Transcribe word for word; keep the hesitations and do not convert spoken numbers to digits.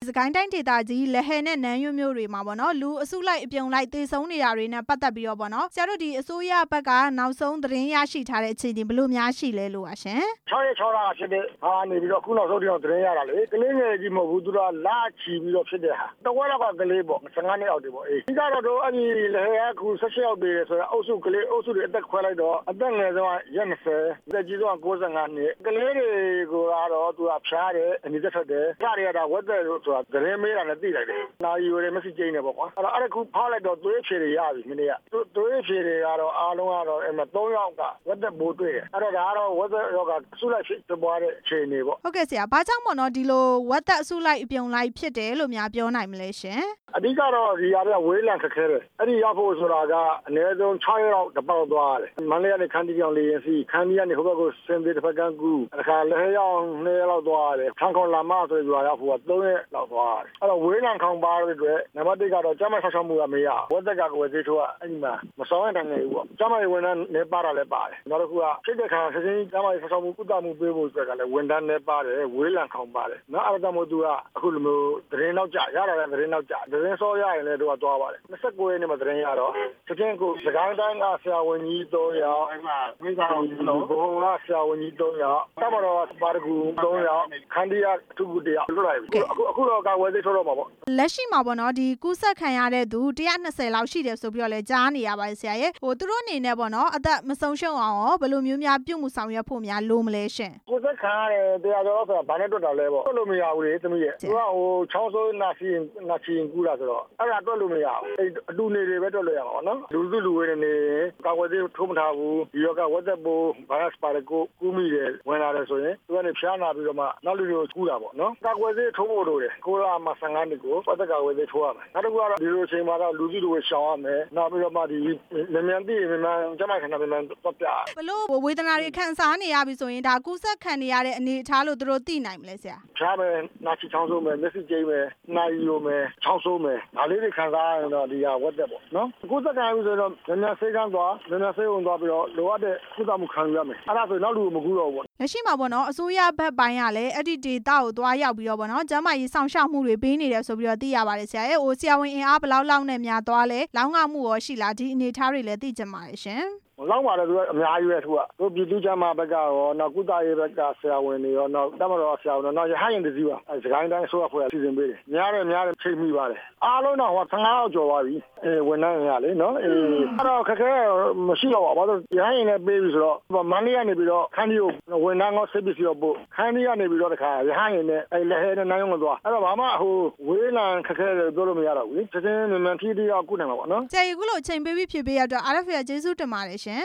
စကိုင်းတိုင်းဒေသကြီးလက်ဟဲနဲ့နန်းရွမျိုးတွေမှာပေါ့နော်လူအစုလိုက်အပြုံလိုက်သေဆုံးနေတာတွေနဲ့ပတ်သက်ပြီးတော့ပေါ့နော်ဆရာတို့ဒီအစိုးရဘက်ကနောက်ဆုံးသတင်းရရှိထားတဲ့အခြေအနေဘယ်လိုများရှိလဲလို့ပါရှင်၆ရက်၆လဖြစ်တဲ့ဟာနေပြီးတော့ခုနောက်ဆုံးတော့သတင်းရတာလေကလေးငယ်ကြီးမဟုတ်ဘူးသူကလာချီပြီးတော့ဖြစ်တဲ့ဟာတဝက်လောက်ကကလေးပေါ့ဆယ်ငါးနှစ်အောက်တွေပေါ့အေးဒီကတော့တော့အဲ့ဒီလက်ဟဲကခု၁၈ယောက်တွေဆိုတော့အုပ်စုကလေးအုပ်စုတွေအသက်ခွဲလိုက်တော့အသက်ငယ်ဆုံးကရက်၂၀အသက်ကြီးဆုံးက၉၅နှစ်ကလေးတွေကိုကတော့သူကဖျားတယ်အနေသက်ထွက်တယ်ဖျားရတာဝက်သက်လို့ဆိုတာသတင်းမေးတာနဲ့သိလိုက်တယ်နာရီဝယ်မရှိကျင်းနေပေါ့ကွာအဲ့တော့အဲ့ခုဖောက်လိုက်တော့သွေးဖြေတွေရပြီမနေ့ကသွေးဖြေတွေကတော့အားလုံးကတော့အဲ့မှာ၃ယောက်ကဝက်သက်ပိုးတွေ့တယ်အဲ့တော့ဒါကတော့ဝက်သက်ရောကအစုလိုက်ဖြစ်ပွားတဲ့အခြေအနေပေါ့ဟုတ်ကဲ့ဆရာဘာကြောင့်ပေါ့နော်ဒီလိုဝက်သက်အစုလိုက်အပြုံလိုက်ဖြစ်တယ်လို့များပြောနိုင်မလဲရှင်အဓိကတော့ဒီအရာကဝေးလံခက်ခဲတယ်အဲ့ဒီရောက်ဖို့ဆိုတာကအနည်းဆုံး၆ရက်လောက်တပေါက်သွားတယ်မန္တလေးကနေခန်းတီကြောင်လေရင်စီခန်းတီကနေဟိုဘက်ကိုစင်သေးတစ်ဖက်ကကူအခါလဲရောက်၂ရက်လောက်သွားတယ်ခန်းခေါလာမဆိုပြီးရောက်ဖို့က၃ရက်လောက်သွားတယ်အဲ့တော့ဝေးလံခေါင်ပါတဲ့အတွက်နံပါတ်၁ကတော့ကျမဆောက်ရှောက်မှုကမရဝက်သက်ကကိုယ်သေးချိုးကအဲ့ဒီမှာမဆောင်ရတဲ့နေဘူးပေါ့ကျမရေဝန်ထမ်းနေပါတာလည်းပါတယ်နောက်တစ်ခုကဖြစ်တဲ့ခါဆက်ချင်းကျမရေဆောက်ရှောက်မှုကုသမှုပေးဖို့ဆိုတော့လည်းဝန်ထမ်းနေပါတယ်ဝေးလံခေါင်ပါတယ်နော်အဲ့ဒါမှမဟုတ်သူကအခုလိုမျိုးသတင်းနောက်ကြရတာလည်းသတင်းနောက်ကြသတင်းစောရရင်လည်းတို့ကသွားပါတယ်၂၉ရက်နေ့မှာသတင်းရတော့ချက်ချင်းကိုစကိုင်းတိုင်းကဆရာဝန်ကြီး၃ယောက်အဲ့မှာမိသားစုလုံးဘုံကဆရာဝန်ကြီး၃ယောက်တမတော်ပါရဂူ၃ယောက်ခန္ဒီယာထုကူတယောက်လွတ်လိုက်ပြီအခုအခုတော့ကဝယ်သေးထုတ်တော့မှာပေါ့လက်ရှိမှာပေါ့နော်ဒီကူးဆက်ခံရတဲ့သူ၁၂၀လောက်ရှိတယ်ဆိုပြီးတော့လည်းကြားနေရပါတယ်ဆရာရဲ့ဟိုသူတို့အနေနဲ့ပေါ့နော်အသက်မဆုံးရှုံးအောင်ရောဘယ်လိုမျိုးများပြုမှုဆောင်ရွက်ဖို့များလိုမလဲရှင်ကူးဆက်ခံရတဲ့တရားတော်ဆိုတာဘာနဲ့တွက်တာလဲပေါ့တွက်လို့မရဘူးလေသမီးရဲ့သူကဟိုချောင်းဆိုးနာစီနာချီကူးတာဆိုတော့အဲ့ဒါတွက်လို့မရဘူးအဲ့အတူနေတွေပဲတွက်လို့ရမှာပေါ့နော်လူစုလူဝေးနေကာဝယ်သေးထိုးမထားဘူးဒီရောကဝက်သက်ပိုးဗိုင်းရပ်စ်ပါရကိုကူးမိတယ်ဝင်လာတယ်ဆိုရင်သူကနေဖျားနာပြီးတော့မှနောက်လူတွေကိုကူးတာပေါ့နော်ကာကွယ်သေးထိုးဖို့လိုတယ်ကိုလာမှာ၁၅နှစ်ကိုဝက်သက်ကာဝယ်သေးထိုးရမယ်နောက်တစ်ခုကတော့ဒီလိုအချိန်မှာတော့လူစုလူဝေးရှောင်ရမယ်နောက်ပြီးတော့မှဒီမြန်မြန်တည်မြန်မြန်ကျမခဏမြန်မြန်တော့ပြဘလို့ဝေဒနာတွေခံစားနေရပြီဆိုရင်ဒါကူးဆက်ခံနေရတဲ့အနေအထားလို့သူတို့သိနိုင်မလဲဆရာဖျားမယ်နာချီချောင်းဆိုးမယ်မျက်စိကျိမယ်နှာရီယိုမယ်ချောင်းဆိုးမယ်ဒါလေးတွေခံစားရရင်တော့ဒီဟာဝက်သက်ပေါ့နော်ကူးဆက်ခံရပြီဆိုတော့မြန်မြန်ဆေးကန်းသွားမြန်မြန်ဆေးဝင်သွားပြီးတော့လိုအပ်တဲ့ကုသမှုခံယူရမယ်အဲ့ဒါဆိုနောက်လူကိုမကူတော့ဘူးလက်ရှိမှာပေါ့နော်အစိုးရဘက်ပိုင်းကလည်းအဲ့ဒီဒေတာကိုသွားရောက်ပြီးတော့ပေါ့နော်ကျန်းမာရေးစောင့်ရှောက်မှုတွေပေးနေတယ်ဆိုပြီးတော့သိရပါတယ်ဆရာရဲ့ဟိုဆရာဝန်အင်အားဘယ်လောက်လောက်နဲ့များသွားလဲလောင်းငမှုရောရှိလားဒီအနေထားတွေလည်းသိကြပါရဲ့ရှင်လောက်ပါတယ်သူကအများကြီးပဲသူကတို့ပြည်သူ့ကျန်းမာဘက်ကရောနောက်ကုသရေးဘက်ကဆရာဝန်တွေရောနောက်တမတော်ဆရာဝန်တွေနောက်ရဟန်းရင်တစည်းပါအဲစကိုင်းတိုင်းအစိုးရဖွဲ့စီစဉ်ပေးတယ်များတယ်များတယ်ချိန်မိပါတယ်အားလုံးတော့ဟို၁၅ယောက်ကျော်သွားပြီအဲဝန်ထမ်းရလေနော်အေးအဲ့တော့ခက်ခဲမရှိတော့ပါဘာလို့ရဟန်းရင်လည်းပေးပြီဆိုတော့မန္တလေးကနေပြီးတော့ခန်းဒီကိုဝန်ထမ်းကောစစ်ပစ္စည်းရောပို့ခန်းဒီကနေပြီးတော့တခါရဟန်းရင်နဲ့အဲလက်ဟဲနဲ့နိုင်အောင်သွားအဲ့တော့ဘာမှဟိုဝေးလံခက်ခဲတယ်ပြောလို့မရတော့ဘူးလေချက်ချင်းမြန်မြန်ထီးထီးအောင်ကုနိုင်မှာပေါ့နော်ကျေခုလို့ချိန်ပေးပြီးဖြစ်ပေးရတော့ R F ရကျေးဇူးတင်ပါတယ်